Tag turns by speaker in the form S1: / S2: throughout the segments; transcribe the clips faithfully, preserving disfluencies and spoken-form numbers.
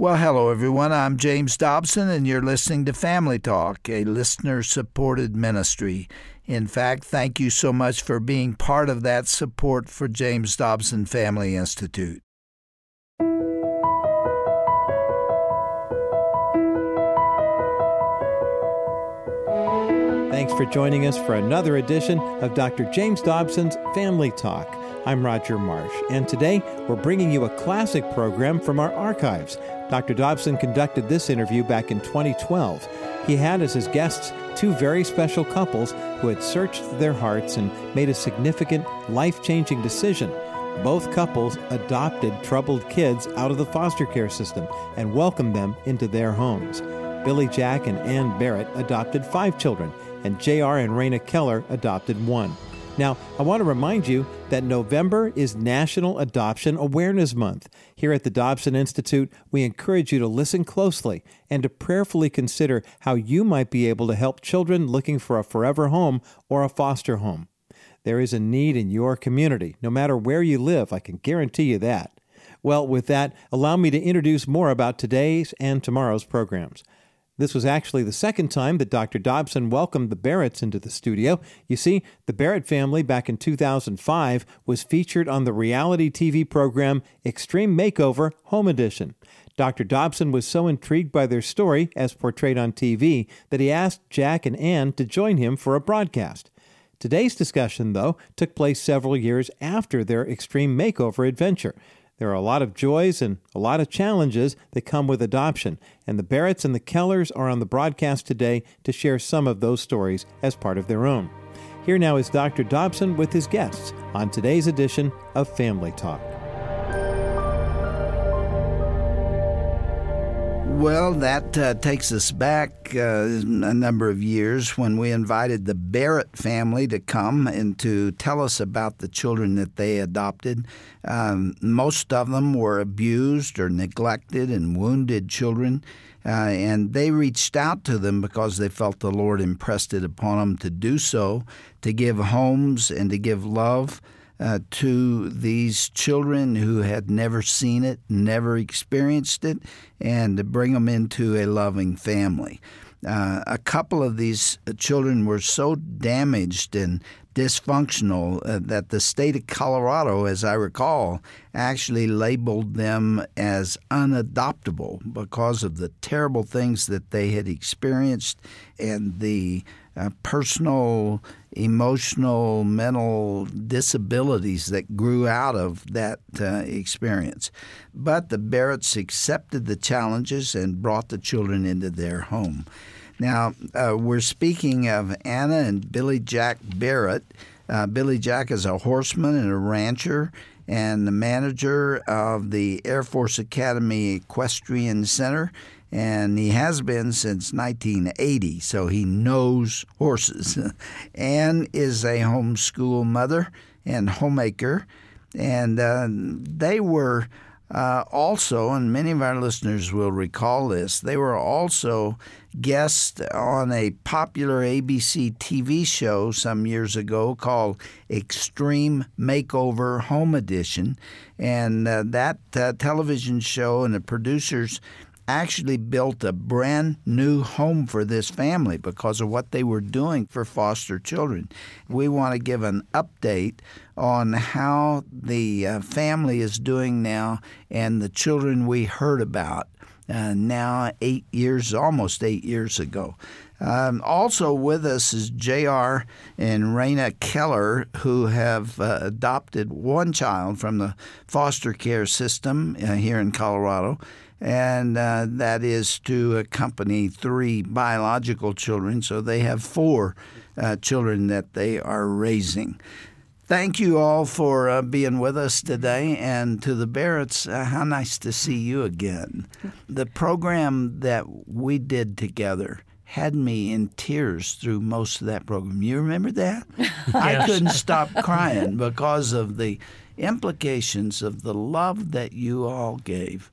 S1: Well, hello, everyone. I'm James Dobson, and you're listening to Family Talk, a listener-supported ministry. In fact, thank you so much for being part of that support for James Dobson Family Institute.
S2: Thanks for joining us for another edition of Doctor James Dobson's Family Talk. I'm Roger Marsh, and today we're bringing you a classic program from our archives. Doctor Dobson conducted this interview back in twenty twelve. He had as his guests two very special couples who had searched their hearts and made a significant, life-changing decision. Both couples adopted troubled kids out of the foster care system and welcomed them into their homes. Billy Jack and Ann Barrett adopted five children, and J R and Raina Keller adopted one. Now, I want to remind you that November is National Adoption Awareness Month. Here at the Dobson Institute, we encourage you to listen closely and to prayerfully consider how you might be able to help children looking for a forever home or a foster home. There is a need in your community, no matter where you live, I can guarantee you that. Well, with that, allow me to introduce more about today's and tomorrow's programs. This was actually the second time that Doctor Dobson welcomed the Barretts into the studio. You see, the Barrett family back in two thousand five was featured on the reality T V program Extreme Makeover Home Edition. Doctor Dobson was so intrigued by their story, as portrayed on T V, that he asked Jack and Ann to join him for a broadcast. Today's discussion, though, took place several years after their Extreme Makeover adventure. There are a lot of joys and a lot of challenges that come with adoption, and the Barretts and the Kellers are on the broadcast today to share some of those stories as part of their own. Here now is Doctor Dobson with his guests on today's edition of Family Talk.
S1: Well, that uh, takes us back uh, a number of years when we invited the Barrett family to come and to tell us about the children that they adopted. Um, most of them were abused or neglected and wounded children, uh, and they reached out to them because they felt the Lord impressed it upon them to do so, to give homes and to give love Uh, to these children who had never seen it, never experienced it, and to bring them into a loving family. Uh, a couple of these children were so damaged and dysfunctional uh, that the state of Colorado, as I recall, actually labeled them as unadoptable because of the terrible things that they had experienced and the uh, personal, emotional, mental disabilities that grew out of that uh, experience. But the Barretts accepted the challenges and brought the children into their home. Now, uh, we're speaking of Anna and Billy Jack Barrett. Uh, Billy Jack is a horseman and a rancher and the manager of the Air Force Academy Equestrian Center, and he has been since nineteen eighty, so he knows horses. Ann is a homeschool mother and homemaker, and uh, they were Uh, also, and many of our listeners will recall this, they were also guests on a popular A B C T V show some years ago called Extreme Makeover Home Edition. And uh, that uh, television show and the producers actually built a brand new home for this family because of what they were doing for foster children. We want to give an update on how the uh, family is doing now and the children we heard about uh, now eight years, almost eight years ago. Um, also with us is J R and Raina Keller, who have uh, adopted one child from the foster care system uh, here in Colorado, and uh, that is to accompany three biological children. So they have four uh, children that they are raising. Thank you all for uh, being with us today. And to the Barretts, uh, how nice to see you again. The program that we did together had me in tears through most of that program. You remember that? Yes. I couldn't stop crying because of the implications of the love that you all gave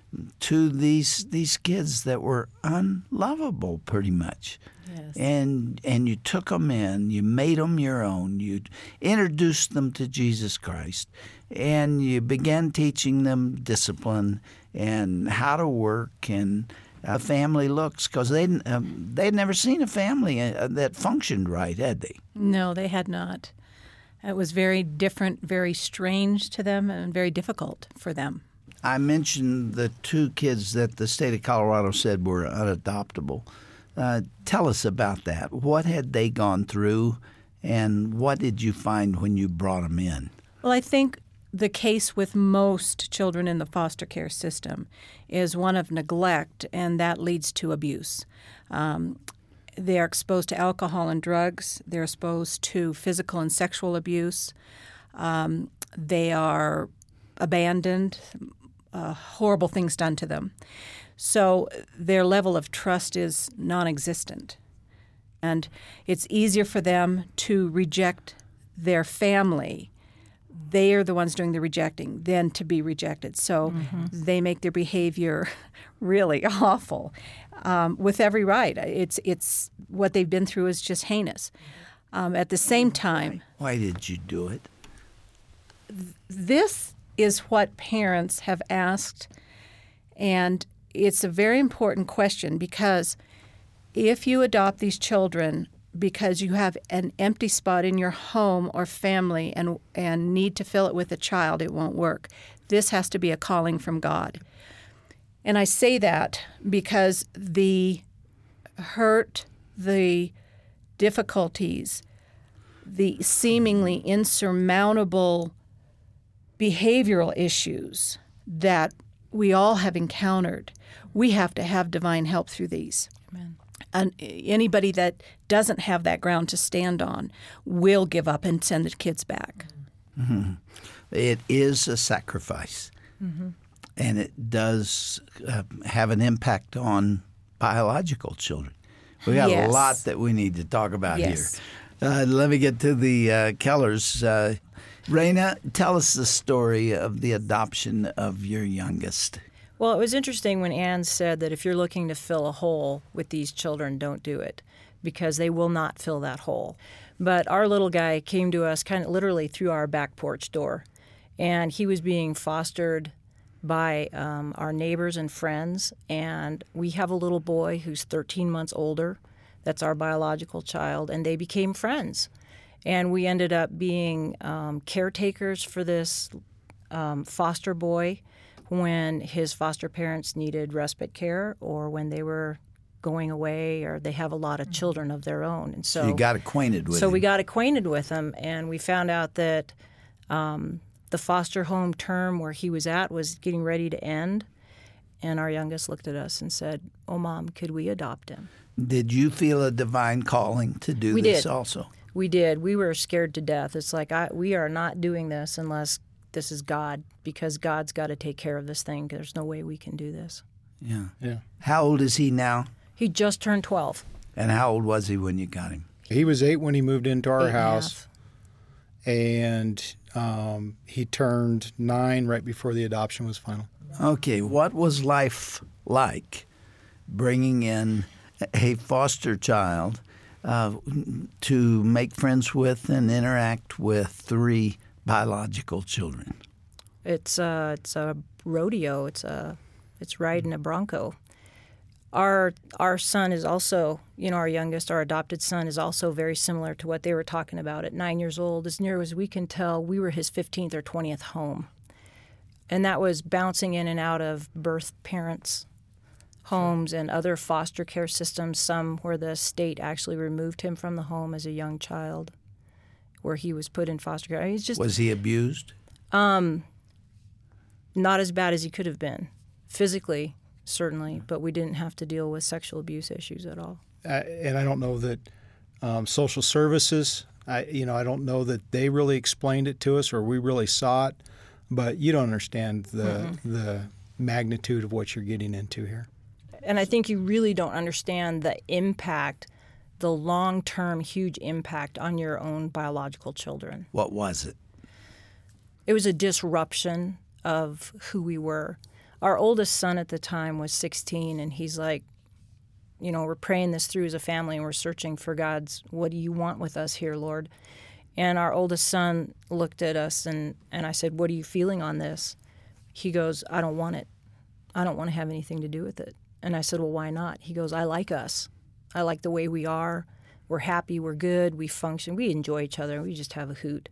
S1: to these these kids that were unlovable, pretty much. Yes. And and you took them in, you made them your own, you introduced them to Jesus Christ, and you began teaching them discipline and how to work and a family looks, because they'd, um, they'd never seen a family uh, that functioned right, had they?
S3: No, they had not. It was very different, very strange to them, and very difficult for them.
S1: I mentioned the two kids that the state of Colorado said were unadoptable. Uh, tell us about that. What had they gone through, and what did you find when you brought them in?
S3: Well, I think the case with most children in the foster care system is one of neglect, and that leads to abuse. Um, they are exposed to alcohol and drugs. They're exposed to physical and sexual abuse. Um, they are abandoned, uh, horrible things done to them. So their level of trust is non-existent. And it's easier for them to reject their family. They are the ones doing the rejecting than to be rejected. So mm-hmm. they make their behavior really awful, um, with every right. It's it's what they've been through is just heinous. Um, at the same time,
S1: why did you do it?
S3: Th- this is what parents have asked, and it's a very important question, because if you adopt these children because you have an empty spot in your home or family and and need to fill it with a child, it won't work. This has to be a calling from God. And I say that because the hurt, the difficulties, the seemingly insurmountable behavioral issues that we all have encountered, we have to have divine help through these.
S4: Amen.
S3: And anybody that doesn't have that ground to stand on will give up and send the kids back.
S1: Mm-hmm. It is a sacrifice, mm-hmm. and it does uh, have an impact on biological children. We got
S3: yes.
S1: a lot that we need to talk about
S3: yes.
S1: here. Uh, let me get to the uh, Kellers. Uh, Raina, tell us the story of the adoption of your youngest.
S4: Well, it was interesting when Ann said that if you're looking to fill a hole with these children, don't do it, because they will not fill that hole. But our little guy came to us kind of literally through our back porch door, and he was being fostered by um, our neighbors and friends, and we have a little boy who's thirteen months older. That's our biological child, and they became friends. And we ended up being um, caretakers for this um, foster boy when his foster parents needed respite care or when they were going away or they have a lot of children of their own. And so,
S1: so you got acquainted with
S4: so
S1: him.
S4: we got acquainted with him, and we found out that um, the foster home term where he was at was getting ready to end. And our youngest looked at us and said, "Oh, Mom, could we adopt him?"
S1: Did you feel a divine calling to do
S4: we
S1: this
S4: did.
S1: also?
S4: We did. We were scared to death. It's like, I, we are not doing this unless this is God, because God's got to take care of this thing. There's no way we can do this.
S1: Yeah.
S5: Yeah.
S1: How old is he now?
S4: He just turned twelve.
S1: And how old was he when you got him?
S5: He was eight when he moved into our
S4: Eight and a
S5: house,
S4: half.
S5: and um, he turned nine right before the adoption was final.
S1: Okay, what was life like bringing in a foster child uh, to make friends with and interact with three biological children?
S4: It's a, it's a rodeo. It's a it's riding a bronco. Our our son is also, you know, our youngest, our adopted son is also very similar to what they were talking about. At nine years old, as near as we can tell, we were his fifteenth or twentieth home. And that was bouncing in and out of birth parents' homes and other foster care systems, some where the state actually removed him from the home as a young child, where he was put in foster care. I mean, it's just,
S1: Was he abused?
S4: um, not as bad as he could have been. Physically, certainly, but we didn't have to deal with sexual abuse issues at all.
S5: Uh, and I don't know that um, social services, I, you know, I don't know that they really explained it to us or we really saw it, but you don't understand the mm-hmm. the magnitude of what you're getting into here.
S4: And I think you really don't understand the impact, the long-term huge impact on your own biological children.
S1: What was it?
S4: It was a disruption of who we were. Our oldest son at the time was sixteen, and he's like, you know, we're praying this through as a family, and we're searching for God's, what do you want with us here, Lord? And our oldest son looked at us, and, and I said, what are you feeling on this? He goes, I don't want it. I don't want to have anything to do with it. And I said, well, why not? He goes, I like us. I like the way we are. We're happy. We're good. We function. We enjoy each other. We just have a hoot.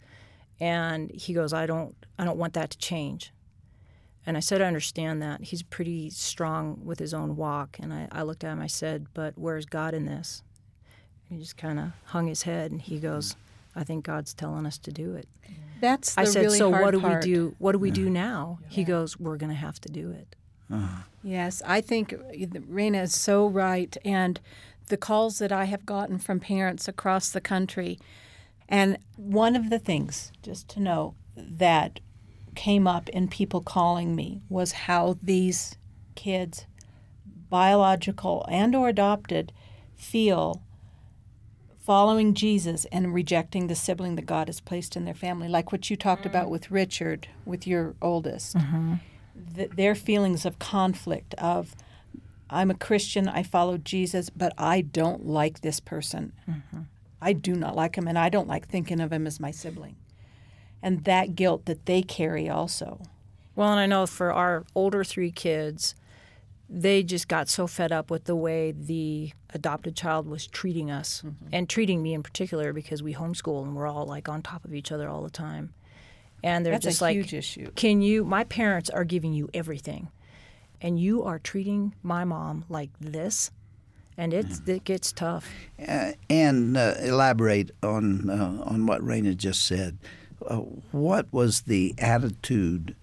S4: And he goes, I don't, I don't want that to change. And I said, I understand that. He's pretty strong with his own walk. And I, I looked at him, I said, but where's God in this? And he just kind of hung his head, and he goes, I think God's telling us to do it.
S3: That's the
S4: I said,
S3: really
S4: so
S3: hard
S4: what do
S3: part.
S4: we do? What do we do now? He goes, we're going to have to do it.
S1: Uh-huh.
S3: Yes, I think Raina is so right. And the calls that I have gotten from parents across the country, and one of the things, just to know, that came up in people calling me was how these kids, biological and or adopted, feel following Jesus and rejecting the sibling that God has placed in their family, like what you talked about with Richard, with your oldest.
S4: Mm-hmm.
S3: The, their feelings of conflict of, I'm a Christian, I follow Jesus, but I don't like this person.
S4: Mm-hmm.
S3: I do not like him, and I don't like thinking of him as my sibling. And that guilt that they carry also.
S4: Well, and I know for our older three kids, they just got so fed up with the way the adopted child was treating us, mm-hmm. and treating me in particular, because we homeschool and we're all like on top of each other all the time. And they're
S3: That's
S4: just
S3: a
S4: like,
S3: huge issue.
S4: Can you, my parents are giving you everything, and you are treating my mom like this? And it's, it gets tough.
S1: Uh, and uh, elaborate on uh, on what Raina just said. Uh, what was the attitude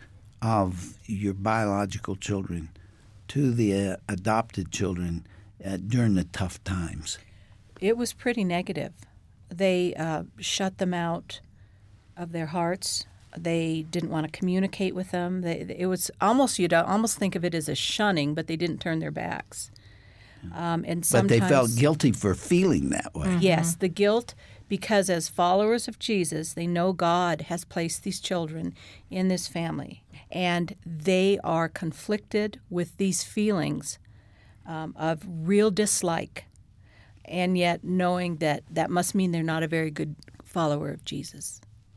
S1: of your biological children to the uh, adopted children uh, during the tough times?
S3: It was pretty negative. They uh, shut them out of their hearts. They didn't want to communicate with them. They, it was almost, you'd almost think of it as a shunning, but they didn't turn their backs. Um, and
S1: But they
S3: sometimes,
S1: felt guilty for feeling that way.
S3: yes, the guilt, because as followers of Jesus, they know God has placed these children in this family, and they are conflicted with these feelings um, of real dislike, and yet knowing that that must mean they're not a very good follower of Jesus.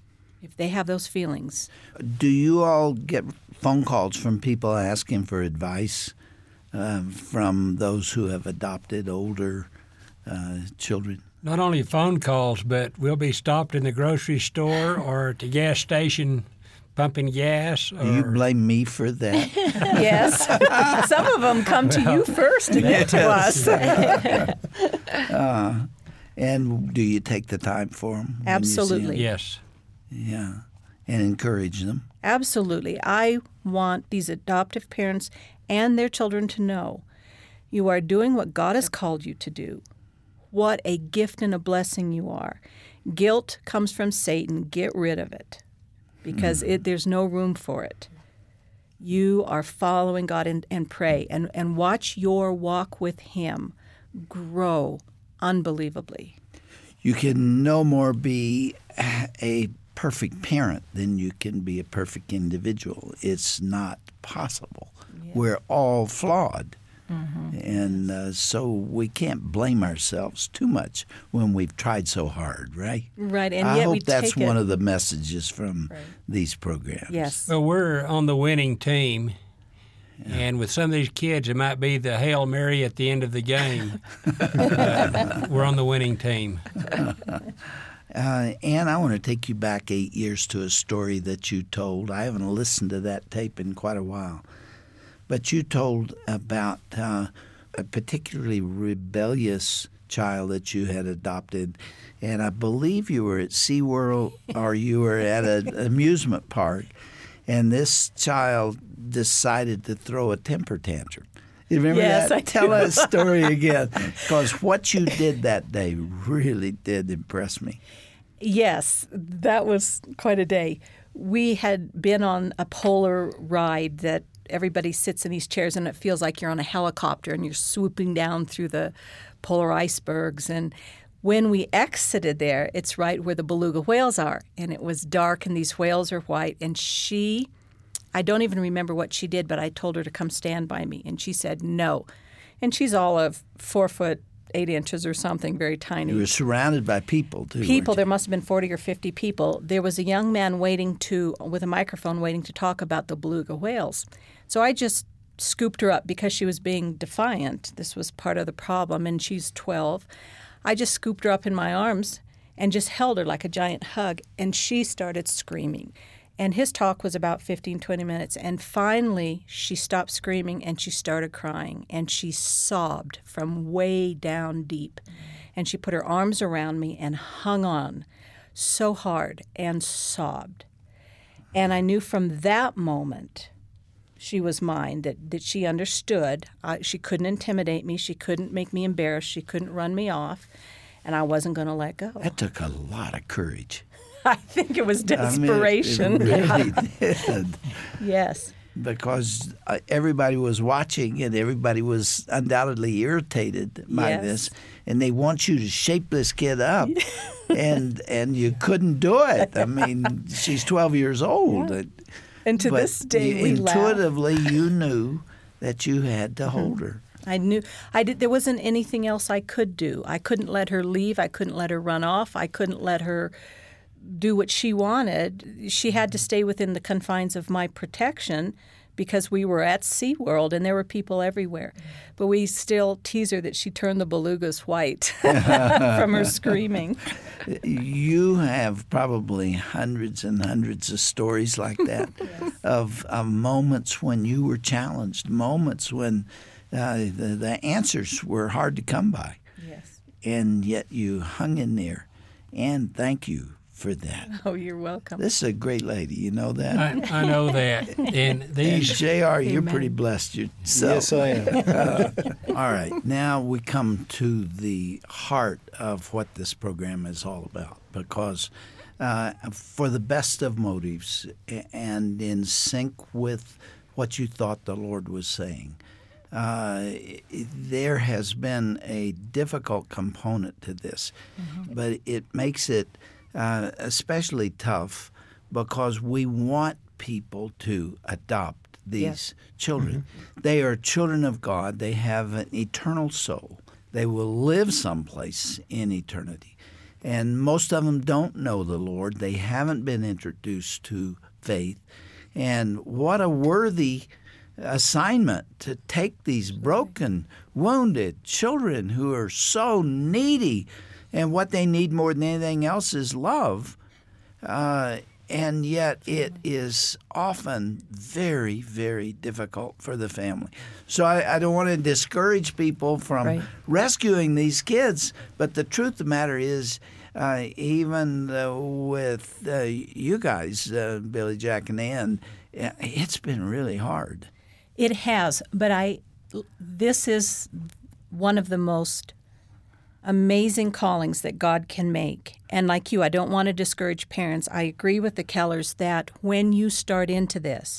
S3: If they have those feelings.
S1: Do you all get phone calls from people asking for advice uh, from those who have adopted older uh, children?
S6: Not only phone calls, but we'll be stopped in the grocery store or at the gas station pumping gas. Or...
S1: Do you blame me for that?
S3: Yes. Some of them come to you first and then to us.
S1: uh, and do you take the time for them?
S3: Absolutely.
S6: Yes.
S1: Yeah, and encourage them.
S3: Absolutely. I want these adoptive parents and their children to know you are doing what God has called you to do. What a gift and a blessing you are. Guilt comes from Satan. Get rid of it, because mm. it, there's no room for it. You are following God, and, and pray and, and watch your walk with Him grow unbelievably.
S1: You can no more be a perfect parent than you can be a perfect individual. It's not possible. Yeah. We're all flawed. Mm-hmm. And uh, so we can't blame ourselves too much when we've tried so hard, right?
S3: Right, and
S1: I
S3: yet
S1: hope
S3: we
S1: that's
S3: take
S1: one
S3: it.
S1: of the messages from
S3: right.
S1: these programs.
S3: Yes.
S6: Well, we're on the winning team.
S1: Yeah.
S6: And with some of these kids, it might be the Hail Mary at the end of the game. uh, we're on the winning team.
S1: Uh, Ann, I want to take you back eight years to a story that you told. I haven't listened to that tape in quite a while. But you told about uh, a particularly rebellious child that you had adopted. And I believe you were at SeaWorld or you were at an amusement park. And this child decided to throw a temper tantrum. You remember
S3: yes,
S1: that?
S3: I
S1: Tell
S3: do.
S1: that story again. Because what you did that day really did impress me.
S3: Yes, that was quite a day. We had been on a polar ride that everybody sits in these chairs, and it feels like you're on a helicopter and you're swooping down through the polar icebergs. And when we exited there, it's right where the beluga whales are. And it was dark, and these whales are white. And she, I don't even remember what she did, but I told her to come stand by me. And she said no. And she's all of four foot, eight inches or something, very tiny.
S1: You were surrounded by people, too.
S3: People,
S1: weren't you?
S3: there must have been forty or fifty people. There was a young man waiting to, with a microphone, waiting to talk about the beluga whales. So I just scooped her up because she was being defiant. This was part of the problem, and she's twelve. I just scooped her up in my arms and just held her like a giant hug, and she started screaming. And his talk was about fifteen, twenty minutes, and finally she stopped screaming and she started crying, and she sobbed from way down deep. And she put her arms around me and hung on so hard and sobbed. And I knew from that moment she was mine, that, that she understood. I, she couldn't intimidate me. She couldn't make me embarrassed. She couldn't run me off. And I wasn't going to let go.
S1: That took a lot of courage.
S3: I think it was desperation.
S1: I mean, it, it really did.
S3: Yes.
S1: Because uh, everybody was watching and everybody was undoubtedly irritated by
S3: Yes.
S1: this. And they want you to shape this kid up. and and you couldn't do it. I mean, she's twelve years old.
S3: Yeah. And to
S1: but
S3: this day,
S1: you,
S3: we laugh.
S1: intuitively, you knew that you had to hold her.
S3: I knew I did. There wasn't anything else I could do. I couldn't let her leave. I couldn't let her run off. I couldn't let her do what she wanted. She had to stay within the confines of my protection because we were at SeaWorld and there were people everywhere. But we still tease her that she turned the belugas white from her screaming.
S1: You have probably hundreds and hundreds of stories like that
S3: Yes.
S1: of, of moments when you were challenged, moments when uh, the, the answers were hard to come by.
S3: Yes.
S1: And yet you hung in there. And thank you for that.
S3: Oh, you're welcome.
S1: This is a great lady. You know that?
S6: I, I know that. And
S1: And
S6: these,
S1: J R, you're
S3: Amen.
S1: pretty blessed yourself.
S5: Yes, I am.
S1: All right. Now we come to the heart of what this program is all about, because uh, for the best of motives and in sync with what you thought the Lord was saying, uh, there has been a difficult component to this, mm-hmm. but it makes it uh, especially tough because we want people to adopt these
S3: Yes.
S1: children. Mm-hmm. They are children of God. They have an eternal soul. They will live someplace in eternity. And most of them don't know the Lord. They haven't been introduced to faith. And what a worthy assignment to take these broken, wounded children who are so needy, and what they need more than anything else is love. Uh, and yet it is often very, very difficult for the family. So I, I don't want to discourage people from
S3: Right.
S1: rescuing these kids, but the truth of the matter is, uh, even uh, with uh, you guys, uh, Billy, Jack, and Ann, it's been really hard.
S3: It has, but I. This is one of the most amazing callings that God can make. And like you, I don't want to discourage parents. I agree with the Kellers that when you start into this,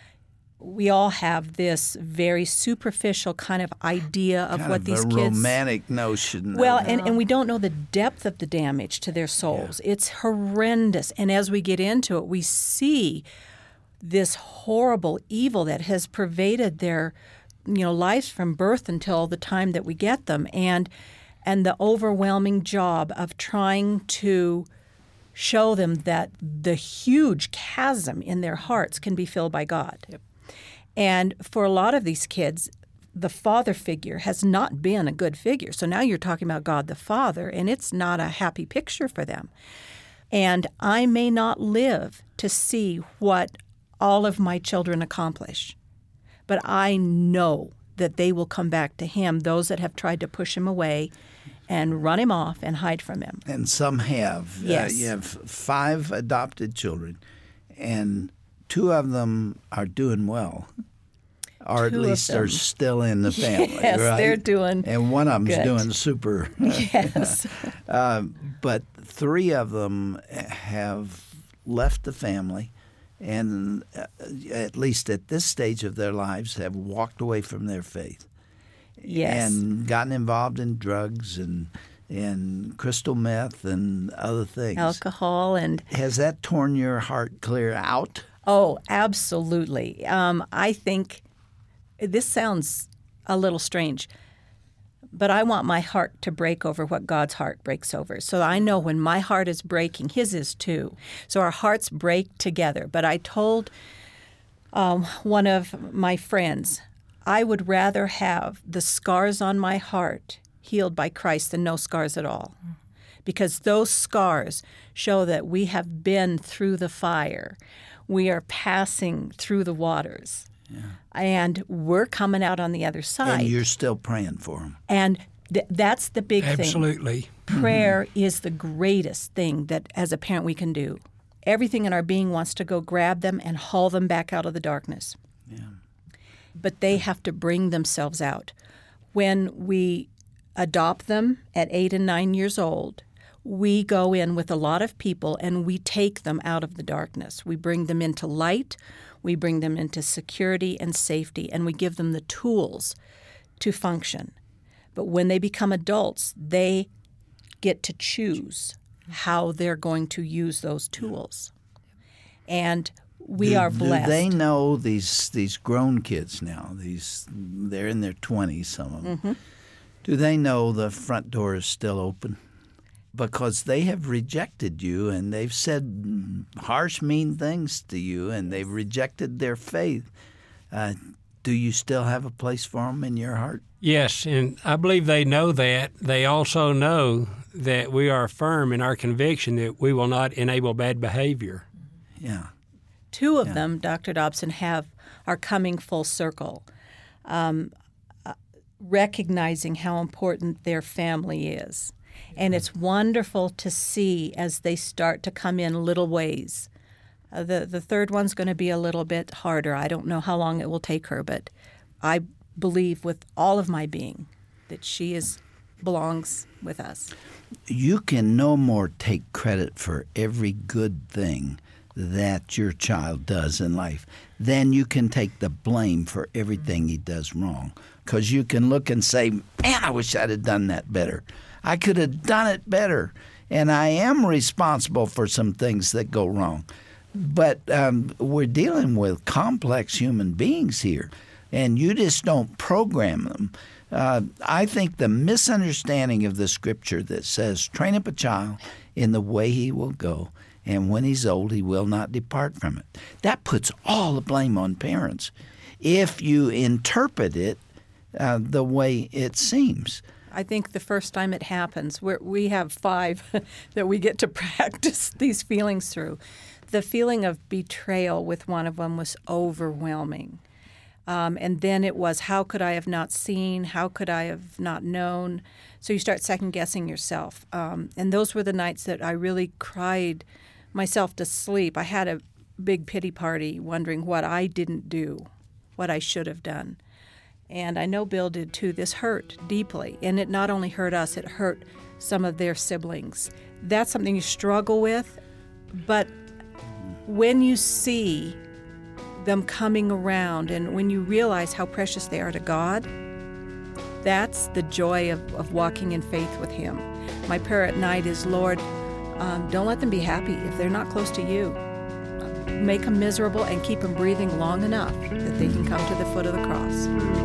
S3: we all have this very superficial kind of idea of
S1: Kind
S3: what
S1: of
S3: these
S1: a
S3: kids.
S1: romantic notion.
S3: Well,
S1: of,
S3: and, and we don't know the depth of the damage to their souls. It's horrendous. And as we get into it, we see this horrible evil that has pervaded their, you know, lives from birth until the time that we get them, and and the overwhelming job of trying to show them that the huge chasm in their hearts can be filled by God.
S4: Yep.
S3: And for a lot of these kids, the father figure has not been a good figure. So now you're talking about God the Father, and it's not a happy picture for them. And I may not live to see what all of my children accomplish, but I know that they will come back to Him, those that have tried to push Him away and run Him off and hide from Him.
S1: And some have.
S3: Yes.
S1: Uh, you have five adopted children, and two of them are doing well, or at
S3: Two of
S1: least are
S3: them.
S1: still in the family.
S3: Yes,
S1: right?
S3: they're doing
S1: And one of them's
S3: good.
S1: doing super.
S3: Yes.
S1: uh, but three of them have left the family, and uh, at least at this stage of their lives, have walked away from their faith.
S3: Yes.
S1: And gotten involved in drugs and and crystal meth and other things.
S3: Alcohol and
S1: Has that torn your heart clear out?
S3: oh, absolutely. Um, I think this sounds a little strange, but I want my heart to break over what God's heart breaks over. So I know when my heart is breaking, His is too. So our hearts break together. But I told um, one of my friends, I would rather have the scars on my heart healed by Christ than no scars at all. Because those scars show that we have been through the fire. We are passing through the waters. Yeah. And we're coming out on the other side.
S1: And you're still praying for them.
S3: And th- that's the big
S6: Absolutely.
S3: thing.
S6: Absolutely.
S3: Prayer mm-hmm. is the greatest thing that as a parent we can do. Everything in our being wants to go grab them and haul them back out of the darkness.
S1: Yeah.
S3: But they have to bring themselves out. When we adopt them at eight and nine years old, we go in with a lot of people and we take them out of the darkness. We bring them into light, we bring them into security and safety, and we give them the tools to function. But when they become adults, they get to choose how they're going to use those tools. And we
S1: do,
S3: are blessed.
S1: Do they know these these grown kids now? These they're in their twenties, some of them. Mm-hmm. Do they know the front door is still open? Because they have rejected you and they've said harsh, mean things to you and they've rejected their faith. Uh, do you still have a place for them in your heart?
S6: Yes, and I believe they know that. They also know that we are firm in our conviction that we will not enable bad behavior.
S1: Yeah.
S3: Two of
S1: yeah.
S3: them, Doctor Dobson, have are coming full circle, um, uh, recognizing how important their family is. And it's wonderful to see as they start to come in little ways. Uh, the the third one's going to be a little bit harder. I don't know how long it will take her, but I believe with all of my being that she is belongs with us.
S1: You can no more take credit for every good thing that your child does in life than you can take the blame for everything he does wrong. Because you can look and say, man, I wish I'd have done that better. I could have done it better. And I am responsible for some things that go wrong. But um, we're dealing with complex human beings here, and you just don't program them. Uh, I think the misunderstanding of the scripture that says, train up a child in the way he will go, and when he's old, he will not depart from it. That puts all the blame on parents if you interpret it uh, the way it seems.
S3: I think the first time it happens, we're, we have five that we get to practice these feelings through. The feeling of betrayal with one of them was overwhelming. Um, and then it was, how could I have not seen? How could I have not known? So you start second-guessing yourself. Um, and those were the nights that I really cried myself to sleep. I had a big pity party wondering what I didn't do, what I should have done. And I know Bill did too. This hurt deeply. And it not only hurt us, it hurt some of their siblings. That's something you struggle with. But when you see them coming around and when you realize how precious they are to God, that's the joy of, of walking in faith with Him. My prayer at night is, Lord, um, don't let them be happy if they're not close to you. Make them miserable and keep them breathing long enough that they can come to the foot of the cross.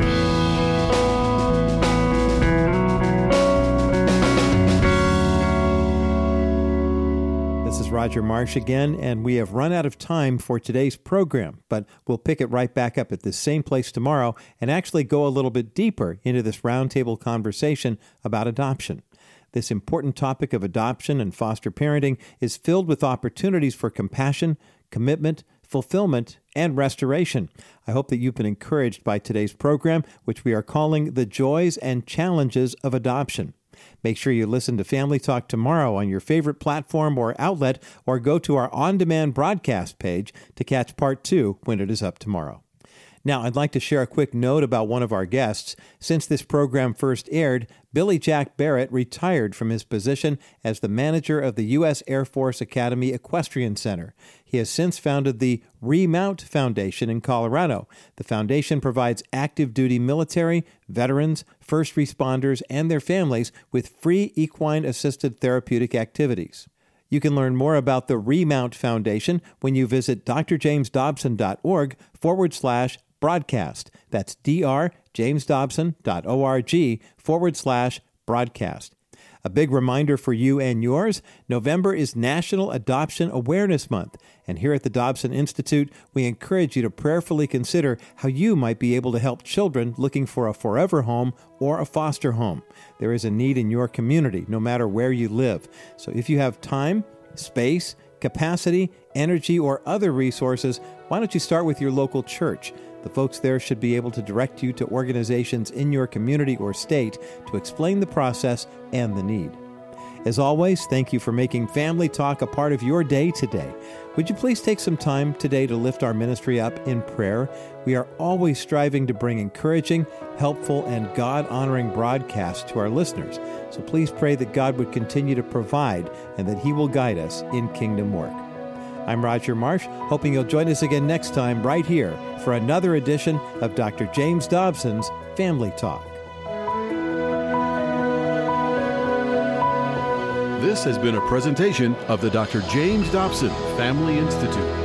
S2: This is Roger Marsh again, and we have run out of time for today's program, but we'll pick it right back up at the same place tomorrow and actually go a little bit deeper into this roundtable conversation about adoption. This important topic of adoption and foster parenting is filled with opportunities for compassion, commitment, fulfillment, and restoration. I hope that you've been encouraged by today's program, which we are calling The Joys and Challenges of Adoption. Make sure you listen to Family Talk tomorrow on your favorite platform or outlet, or go to our on-demand broadcast page to catch part two when it is up tomorrow. Now, I'd like to share a quick note about one of our guests. Since this program first aired, Billy Jack Barrett retired from his position as the manager of the U S Air Force Academy Equestrian Center. He has since founded the Remount Foundation in Colorado. The foundation provides active duty military, veterans, first responders, and their families with free equine-assisted therapeutic activities. You can learn more about the Remount Foundation when you visit drjamesdobson.org forward slash broadcast. That's drjamesdobson.org forward slash broadcast. A big reminder for you and yours, November is National Adoption Awareness Month, and here at the Dobson Institute, we encourage you to prayerfully consider how you might be able to help children looking for a forever home or a foster home. There is a need in your community, no matter where you live. So if you have time, space, capacity, energy, or other resources, why don't you start with your local church? The folks there should be able to direct you to organizations in your community or state to explain the process and the need. As always, thank you for making Family Talk a part of your day today. Would you please take some time today to lift our ministry up in prayer? We are always striving to bring encouraging, helpful, and God-honoring broadcasts to our listeners. So please pray that God would continue to provide and that He will guide us in kingdom work. I'm Roger Marsh, hoping you'll join us again next time right here for another edition of Doctor James Dobson's Family Talk.
S7: This has been a presentation of the Doctor James Dobson Family Institute.